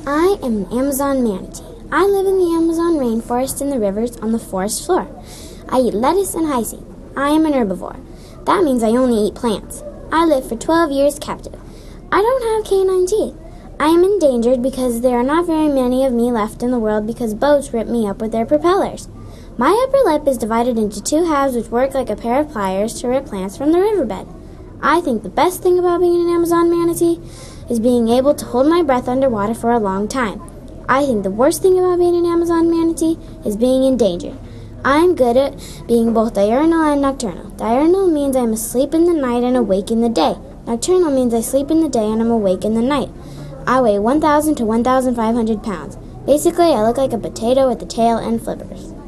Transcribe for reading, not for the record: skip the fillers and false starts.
I am an Amazon manatee. I live in the Amazon rainforest and the rivers on the forest floor. I eat lettuce and hyceine. I am an herbivore. That means I only eat plants. I lived for 12 years captive. I don't have canine teeth. I am endangered because there are not very many of me left in the world because boats rip me up with their propellers. My upper lip is divided into two halves which work like a pair of pliers to rip plants from the riverbed. I think the best thing about being an Amazon manatee is being able to hold my breath underwater for a long time. I think the worst thing about being an Amazon manatee is being endangered. I'm good at being both diurnal and nocturnal. Diurnal means I'm asleep in the night and awake in the day. Nocturnal means I sleep in the day and I'm awake in the night. I weigh 1,000 to 1,500 pounds. Basically, I look like a potato with a tail and flippers.